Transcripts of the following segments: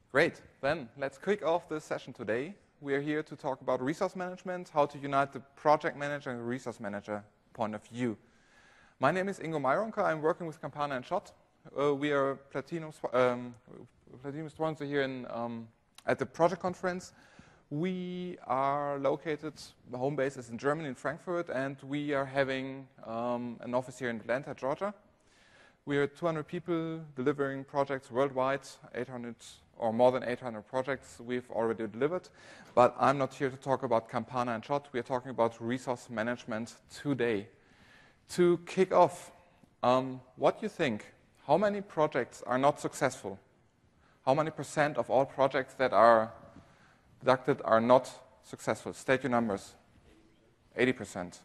Great. Then let's kick off this session today. We are here to talk about resource management, how to unite the project manager and the resource manager point of view. My name is Ingo Mayronka. I'm working with Campana and Schott. We are Platinum sponsor here at the project conference. We are located, the home base is in Germany, in Frankfurt, and we are having an office here in Atlanta, Georgia. We are 200 people delivering projects worldwide, 800 or more than 800 projects we've already delivered. But I'm not here to talk about Campana and Schott. We are talking about resource management today. To kick off, what do you think? How many projects are not successful? How many % of all projects that are conducted are not successful? State your numbers. 80%.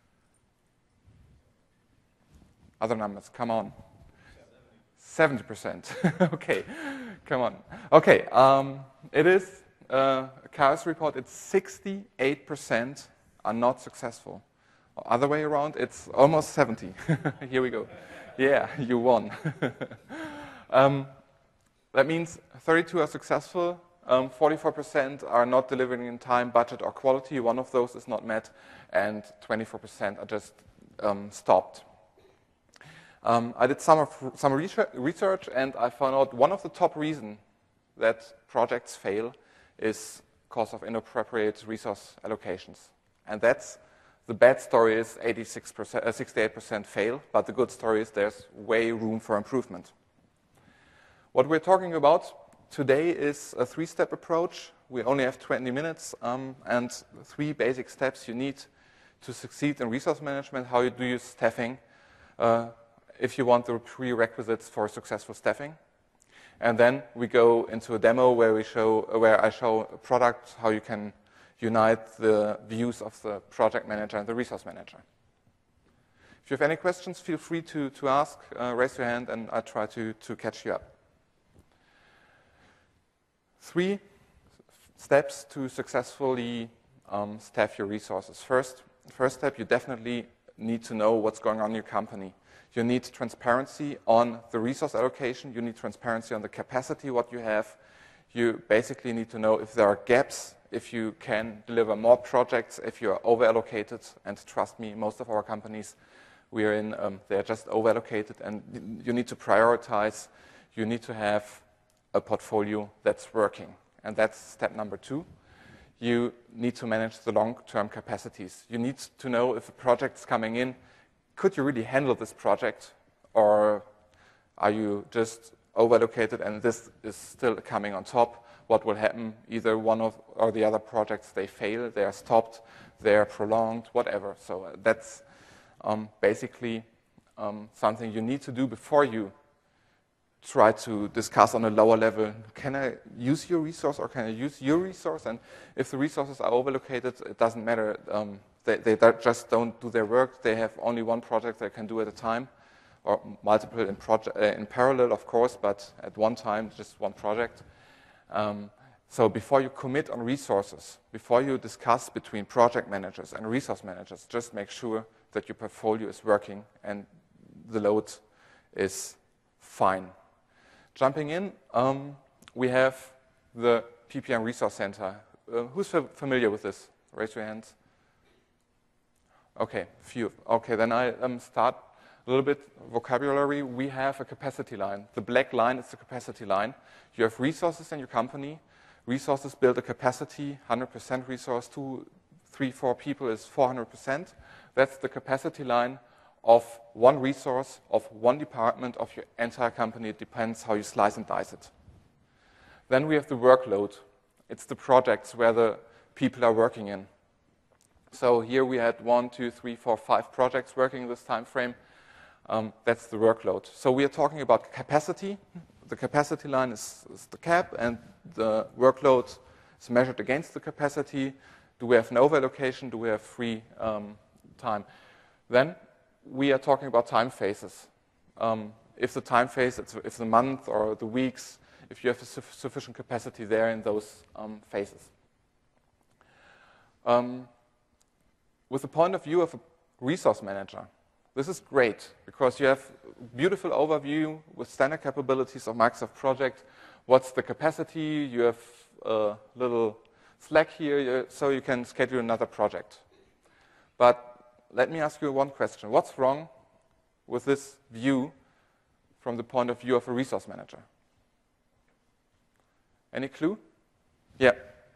Other numbers, come on. 70%. Okay, come on. Okay, it is a chaos report. It's 68% are not successful. Other way around, it's almost 70. Here we go. Yeah, you won. That means 32 are successful, 44% are not delivering in time, budget, or quality. One of those is not met, and 24% are just stopped. I did some research, and I found out one of the top reasons that projects fail is because of inappropriate resource allocations. And that's the bad story is 68% fail, but the good story is there's way room for improvement. What we're talking about today is a 3-step approach. We only have 20 minutes, and 3 basic steps you need to succeed in resource management. How you do your staffing, if you want the prerequisites for successful staffing. And then we go into a demo where I show a product, how you can unite the views of the project manager and the resource manager. If you have any questions, feel free to ask, raise your hand, and I'll try to catch you up. 3 steps to successfully staff your resources. First step, you definitely need to know what's going on in your company. You need transparency on the resource allocation. You need transparency on the capacity, what you have. You basically need to know if there are gaps, if you can deliver more projects, if you are over-allocated. And trust me, most of our companies we are in, they're just over-allocated. And you need to prioritize. You need to have a portfolio that's working. And that's step number 2. You need to manage the long-term capacities. You need to know if a project's coming in, could you really handle this project, or are you just over-allocated and this is still coming on top? What will happen? Either one or the other projects, they fail, they are stopped, they are prolonged, whatever. So that's basically something you need to do before you try to discuss on a lower level. Can I use your resource or can I use your resource? And if the resources are over-allocated, it doesn't matter. They just don't do their work. They have only one project they can do at a time, or multiple in parallel, of course, but at one time, just one project. So before you commit on resources, before you discuss between project managers and resource managers, just make sure that your portfolio is working and the load is fine. Jumping in, we have the PPM Resource Center. Who's familiar with this? Raise your hands. Okay, few. Okay, then I start a little bit vocabulary. We have a capacity line. The black line is the capacity line. You have resources in your company. Resources build a capacity, 100% resource, 2, 3, 4 people is 400%. That's the capacity line of one resource, of one department of your entire company. It depends how you slice and dice it. Then we have the workload. It's the projects where the people are working in. So here we had 1, 2, 3, 4, 5 projects working in this time frame. That's the workload. So we are talking about capacity. The capacity line is the cap, and the workload is measured against the capacity. Do we have an over-allocation? Do we have free time? Then we are talking about time phases. If the time phase, if the month or the weeks, if you have sufficient capacity there in those phases. With the point of view of a resource manager, this is great because you have a beautiful overview with standard capabilities of Microsoft Project, What's the capacity? You have a little slack here, so you can schedule another project. But let me ask you one question. What's wrong with this view from the point of view of a resource manager? Any clue? Yeah.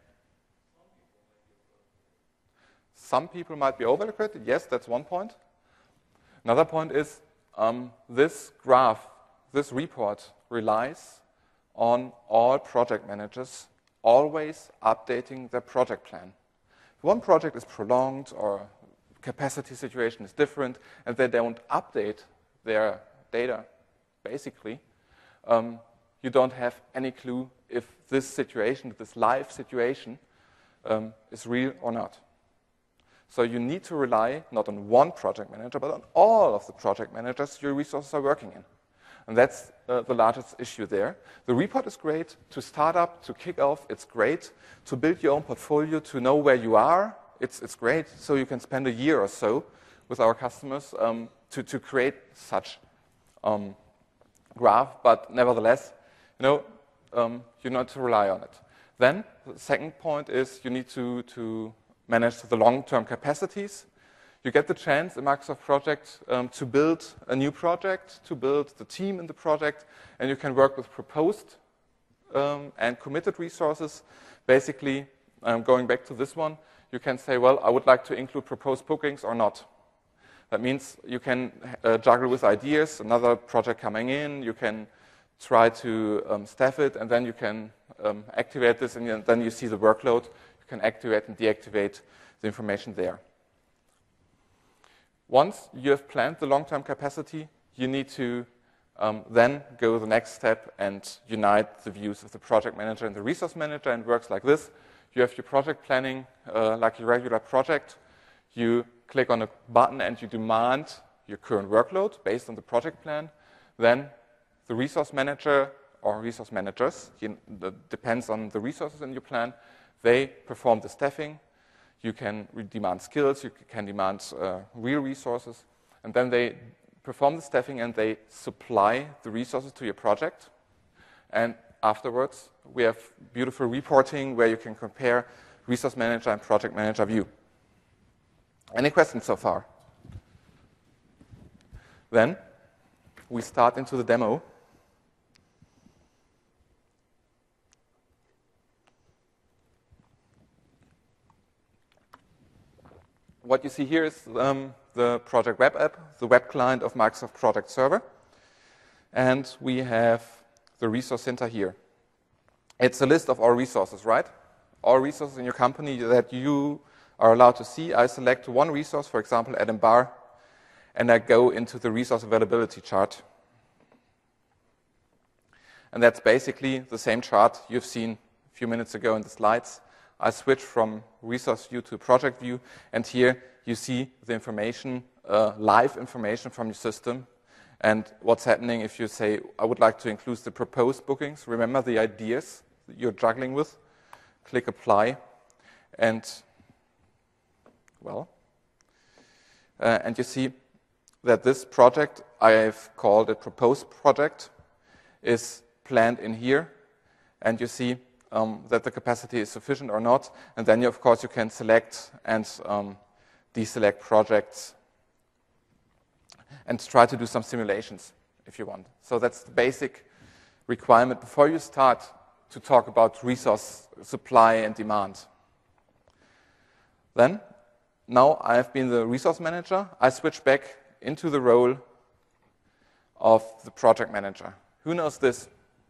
Some people might be over-allocated. Yes, that's one point. Another point is this graph, this report relies on all project managers always updating their project plan. If one project is prolonged or capacity situation is different and they don't update their data, basically, you don't have any clue if this situation, this live situation, is real or not. So you need to rely not on one project manager, but on all of the project managers your resources are working in. And that's the largest issue there. The report is great to start up, to kick off. It's great to build your own portfolio, to know where you are. It's great so you can spend a year or so with our customers to create such graph. But nevertheless, you need to rely on it. Then the second point is you need to manage the long-term capacities. You get the chance in Microsoft Project to build a new project, to build the team in the project, and you can work with proposed and committed resources. Basically, going back to this one, you can say, well, I would like to include proposed bookings or not. That means you can juggle with ideas, another project coming in, you can try to staff it, and then you can activate this, and then you see the workload. You can activate and deactivate the information there. Once you have planned the long-term capacity, you need to then go the next step and unite the views of the project manager and the resource manager, and it works like this. You have your project planning like your regular project. You click on a button and you demand your current workload based on the project plan. Then the resource manager or resource managers, depends on the resources in your plan, they perform the staffing. You can demand skills, you can demand real resources, and then they perform the staffing and they supply the resources to your project. And afterwards, we have beautiful reporting where you can compare resource manager and project manager view. Any questions so far? Then we start into the demo. What you see here is the Project Web App, the web client of Microsoft Project Server. And we have the Resource Center here. It's a list of all resources, right? All resources in your company that you are allowed to see. I select one resource, for example, Adam Barr, and I go into the resource availability chart. And that's basically the same chart you've seen a few minutes ago in the slides. I switch from resource view to project view, and here you see the information, live information from your system, and what's happening if you say, I would like to include the proposed bookings. Remember the ideas that you're juggling with. Click Apply, and, well, and you see that this project, I've called a proposed project, is planned in here, and you see that the capacity is sufficient or not, and then of course you can select and deselect projects and try to do some simulations if you want. So that's the basic requirement before you start to talk about resource supply and demand. Then, now I've been the resource manager, I switch back into the role of the project manager. Who knows this?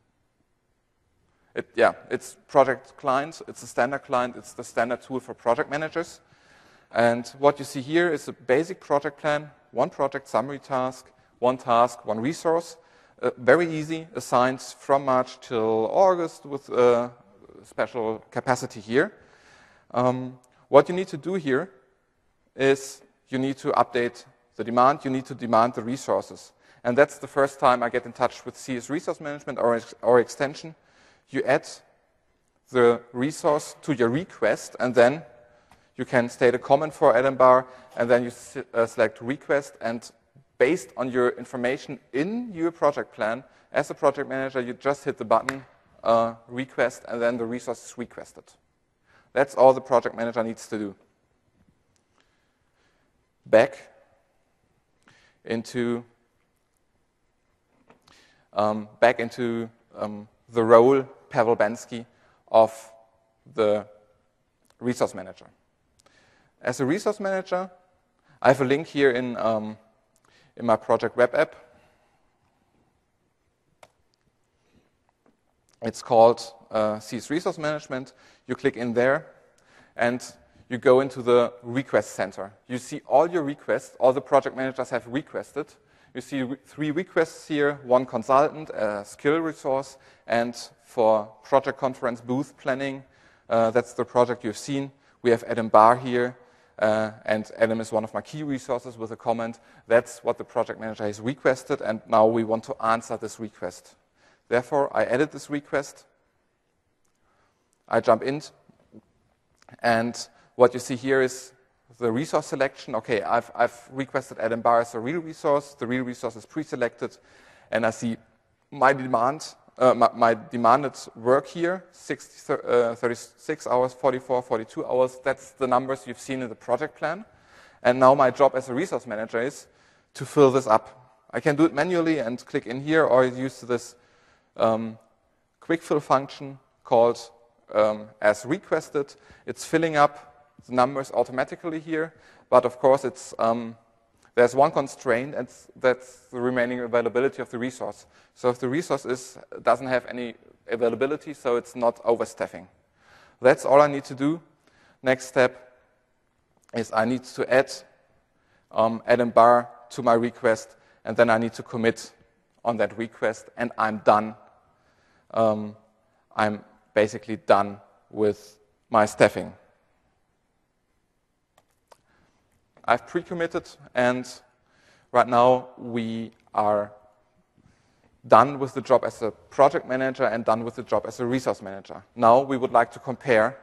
It's project client, it's a standard client, it's the standard tool for project managers. And what you see here is a basic project plan, one project summary task, one resource, very easy, assigned from March till August with a special capacity here. What you need to do here is you need to update the demand, you need to demand the resources. And that's the first time I get in touch with CS Resource Management or extension. You add the resource to your request, and then you can state a comment for Adam Barr, and then you select request, and based on your information in your project plan, as a project manager, you just hit the button, request, and then the resource is requested. That's all the project manager needs to do. Back into the role, Pavel Bensky, of the resource manager. As a resource manager, I have a link here in my project web app. It's called CS Resource Management. You click in there, and you go into the request center. You see all your requests, all the project managers have requested. You see 3 requests here, 1 consultant, a skill resource, and for project conference booth planning, that's the project you've seen. We have Adam Barr here, and Adam is one of my key resources with a comment. That's what the project manager has requested, and now we want to answer this request. Therefore, I edit this request. I jump in, and what you see here is the resource selection. Okay, I've requested Adam Barr as a real resource. The real resource is pre-selected, and I see my demand, my demanded work here, 36 hours, 44, 42 hours. That's the numbers you've seen in the project plan. And now my job as a resource manager is to fill this up. I can do it manually and click in here, or use this quick fill function called as requested. It's filling up the numbers automatically here, but of course it's there's one constraint, and that's the remaining availability of the resource. So if the resource doesn't have any availability, so it's not overstaffing. That's all I need to do. Next step is I need to add Adam Barr to my request, and then I need to commit on that request, and I'm done. I'm basically done with my staffing. I've pre-committed, and right now we are done with the job as a project manager and done with the job as a resource manager. Now we would like to compare.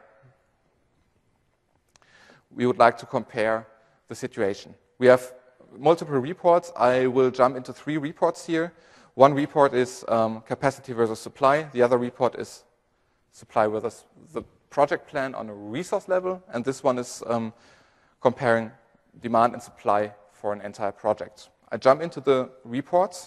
We would like to compare the situation. We have multiple reports. I will jump into 3 reports here. One report is capacity versus supply. The other report is supply versus the project plan on a resource level. And this one is comparing demand and supply for an entire project. I jump into the reports.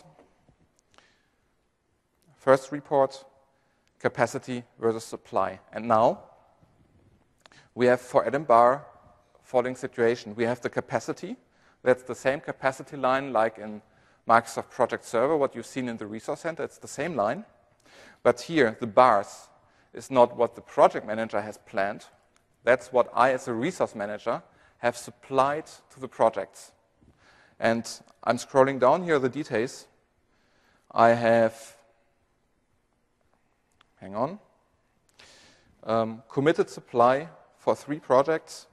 First report, capacity versus supply. And now we have for Adam Barr following situation. We have the capacity. That's the same capacity line like in Microsoft Project Server, what you've seen in the Resource Center. It's the same line. But here, the bars is not what the project manager has planned. That's what I, as a resource manager, have supplied to the projects. And I'm scrolling down here the details. I have, committed supply for 3 projects.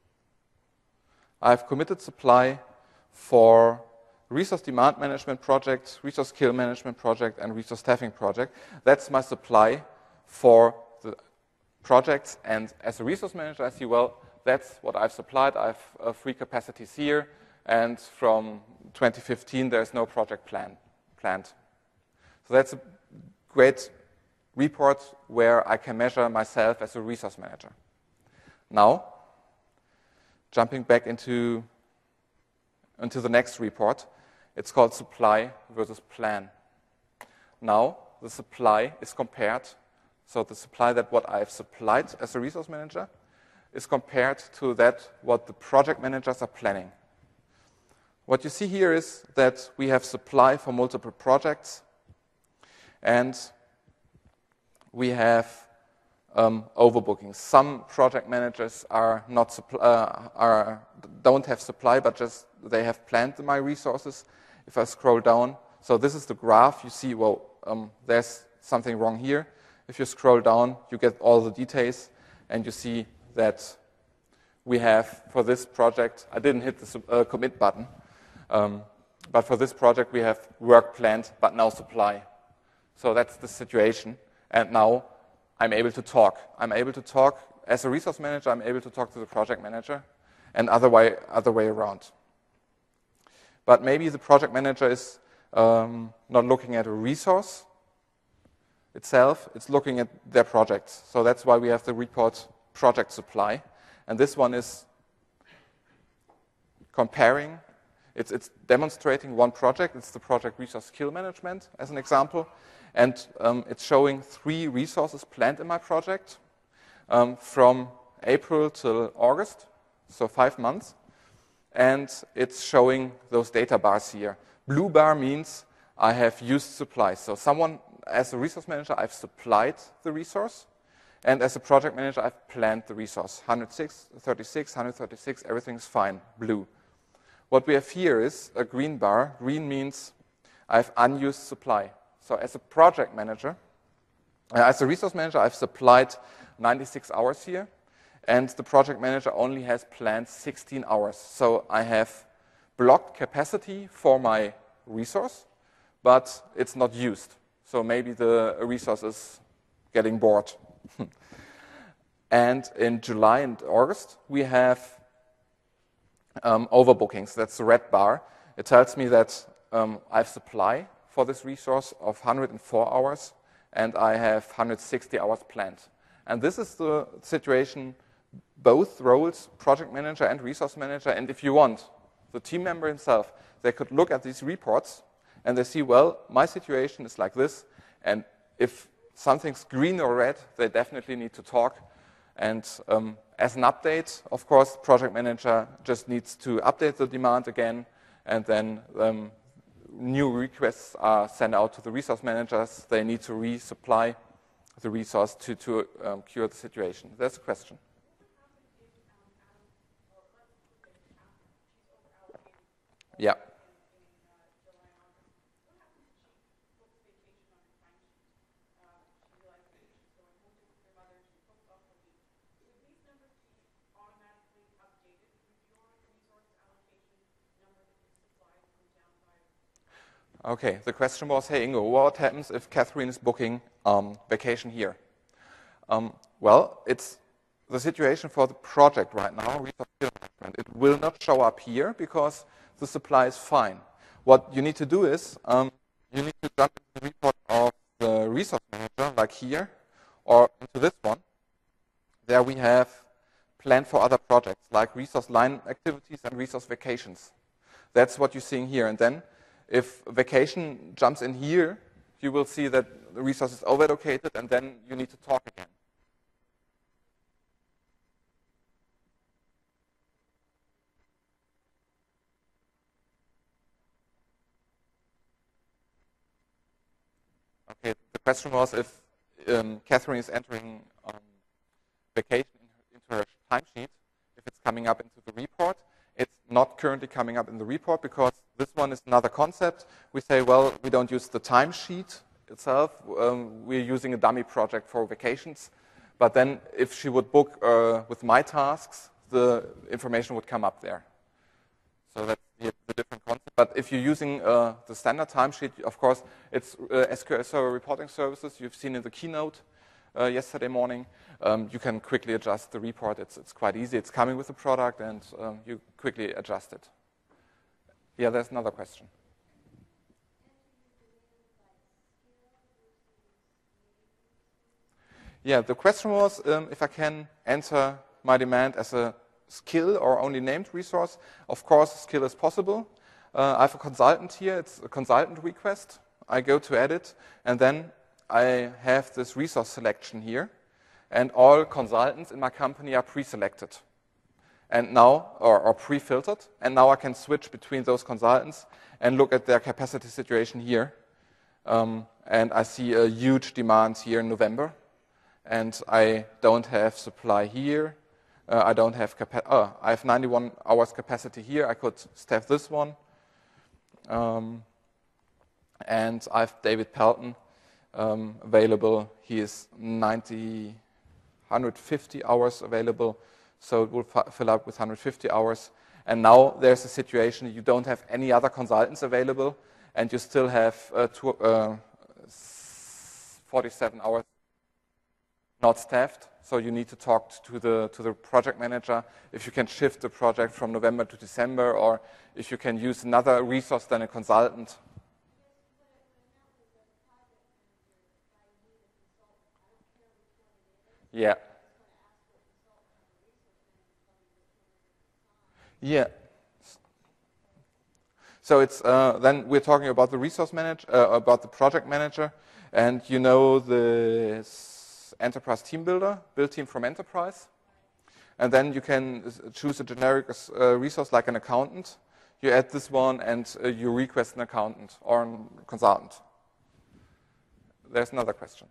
I have committed supply for resource demand management project, resource skill management project, and resource staffing project. That's my supply for the projects. And as a resource manager, I see, well, that's what I've supplied. I have free capacities here. And from 2015, there's no project planned. So that's a great report where I can measure myself as a resource manager. Now, jumping back into the next report, it's called supply versus plan. Now, the supply is compared, so the supply that what I've supplied as a resource manager is compared to that what the project managers are planning. What you see here is that we have supply for multiple projects, and we have overbooking. Some project managers are not don't have supply, but just they have planned my resources. If I scroll down, so this is the graph. You see, well, there's something wrong here. If you scroll down, you get all the details, and you see that we have, for this project, I didn't hit the commit button, but for this project we have work planned, but no supply. So that's the situation, and now I'm able to talk. I'm able to talk as a resource manager. I'm able to talk to the project manager, and other way around. But maybe the project manager is not looking at a resource. itself, it's looking at their projects. So that's why we have the report project supply. And this one is comparing, it's demonstrating one project. It's the project resource skill management as an example. And it's showing 3 resources planned in my project from April till August, so 5 months. And it's showing those data bars here. Blue bar means I have used supplies. So someone, as a resource manager, I've supplied the resource. And as a project manager, I've planned the resource. 136, 136, everything's fine, blue. What we have here is a green bar. Green means I have unused supply. So as a project manager, as a resource manager, I've supplied 96 hours here. And the project manager only has planned 16 hours. So I have blocked capacity for my resource, but it's not used. So maybe the resource is getting bored. And in July and August, we have overbookings. That's the red bar. It tells me that I have supply for this resource of 104 hours, and I have 160 hours planned. And this is the situation, both roles, project manager and resource manager. And if you want, the team member himself, they could look at these reports and they see, well, my situation is like this. And if something's green or red, they definitely need to talk. And as an update, of course, project manager just needs to update the demand again, and then new requests are sent out to the resource managers. They need to resupply the resource to cure the situation. That's a question. Yeah. Okay, the question was, hey Ingo, what happens if Catherine is booking vacation here? Well, it's the situation for the project right now, resource skill management. It will not show up here because the supply is fine. What you need to do is, you need to jump into the report of the resource manager, like here, or into this one. There we have planned for other projects, like resource line activities and resource vacations. That's what you're seeing here. And then, if vacation jumps in here, you will see that the resource is overallocated, and then you need to talk again. Okay, the question was if Catherine is entering vacation into her timesheet, if it's coming up into the report. It's not currently coming up in the report because this one is another concept. We say, well, we don't use the timesheet itself. We're using a dummy project for vacations. But then if she would book with my tasks, the information would come up there. So that's the different concept. But if you're using the standard timesheet, of course, it's SQL Server reporting services. You've seen in the keynote yesterday morning. You can quickly adjust the report. It's quite easy. It's coming with the product, and you quickly adjust it. Yeah, there's another question. Yeah, the question was if I can enter my demand as a skill or only named resource. Of course, skill is possible. I have a consultant here. It's a consultant request. I go to edit, and then I have this resource selection here. And all consultants in my company are pre-selected. And now, or pre-filtered. And now I can switch between those consultants and look at their capacity situation here. And I see a huge demand here in November. And I don't have supply here. I don't have I have 91 hours capacity here. I could staff this one. And I have David Pelton available. He is 150 hours available. So it will fill up with 150 hours. And now there's a situation you don't have any other consultants available, and you still have 47 hours not staffed. So you need to talk to the project manager if you can shift the project from November to December, or if you can use another resource than a consultant. Yeah. Yeah. So it's then we're talking about the resource manager, about the project manager, and you know the enterprise team builder, build team from enterprise, and then you can choose a generic resource like an accountant. You add this one, and you request an accountant or a consultant. There's another question.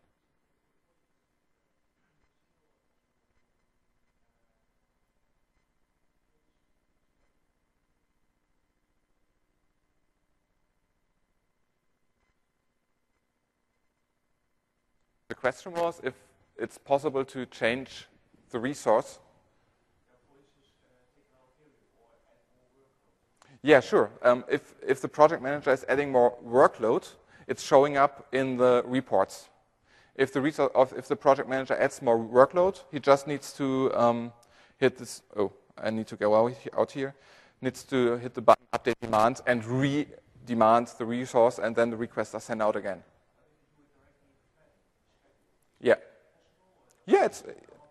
The question was if it's possible to change the resource. Yeah, sure. If the project manager is adding more workload, it's showing up in the reports. If the project manager adds more workload, he just needs to hit this. Oh, I need to go out here. Needs to hit the button update demand and re-demand the resource, and then the requests are sent out again. Yeah. Yeah, it's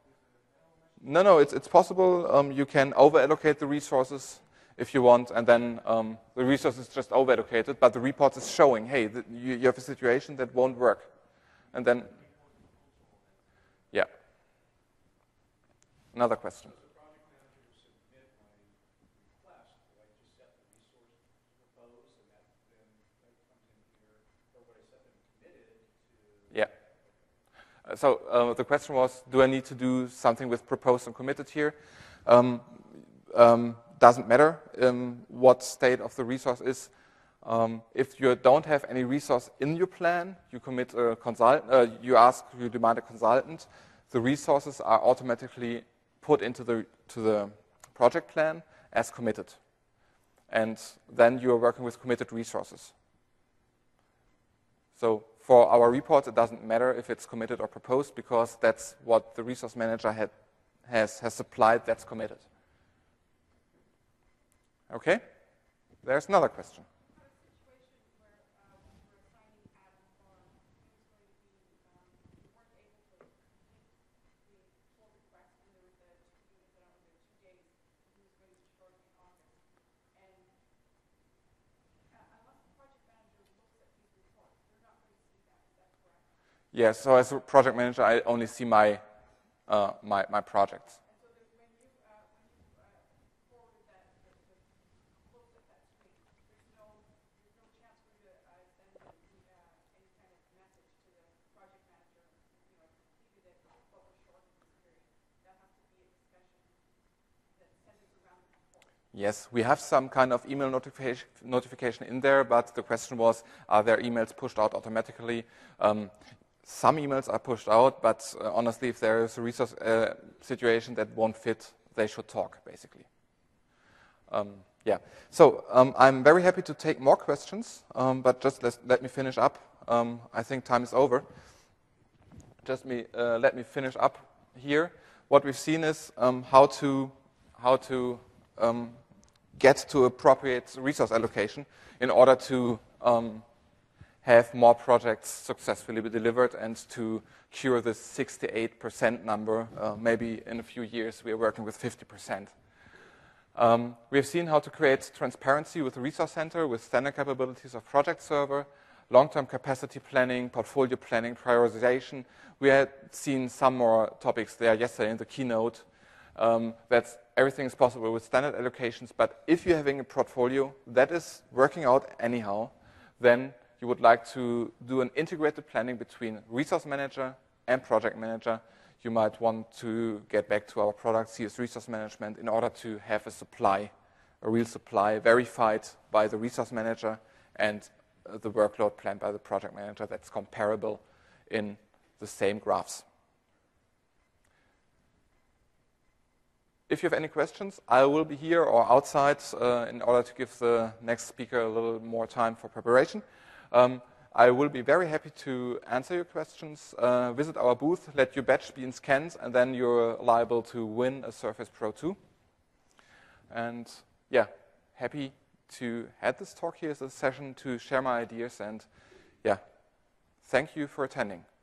possible. You can over-allocate the resources if you want, and then the resource is just over-allocated, but the report is showing, hey, you have a situation that won't work. And then, yeah. Another question. Yeah. So the question was, do I need to do something with proposed and committed here? Doesn't matter what state of the resource is. If you don't have any resource in your plan, you commit a consultant. You demand a consultant. The resources are automatically put into the project plan as committed, and then you are working with committed resources. So for our report, it doesn't matter if it's committed or proposed, because that's what the resource manager has supplied that's committed. Okay? There's another question. Yeah, so as a project manager, I only see my my projects. Yes, we have some kind of email notification in there, but the question was, are there emails pushed out automatically? Some emails are pushed out, but honestly, if there is a resource situation that won't fit, they should talk, basically. Yeah, so I'm very happy to take more questions, but just let me finish up. I think time is over. Just let me finish up here. What we've seen is how to get to appropriate resource allocation in order to have more projects successfully be delivered and to cure this 68% number. Maybe in a few years we are working with 50%. We have seen how to create transparency with the resource center, with standard capabilities of project server, long-term capacity planning, portfolio planning, prioritization. We had seen some more topics there yesterday in the keynote. That everything is possible with standard allocations, but if you're having a portfolio that is working out anyhow, then you would like to do an integrated planning between resource manager and project manager. You might want to get back to our product, CS Resource Management, in order to have a real supply verified by the resource manager and the workload planned by the project manager that's comparable in the same graphs. If you have any questions, I will be here or outside in order to give the next speaker a little more time for preparation. I will be very happy to answer your questions. Visit our booth, let your badge be scanned, and then you're liable to win a Surface Pro 2. And yeah, happy to have this talk here as a session to share my ideas, and yeah, thank you for attending.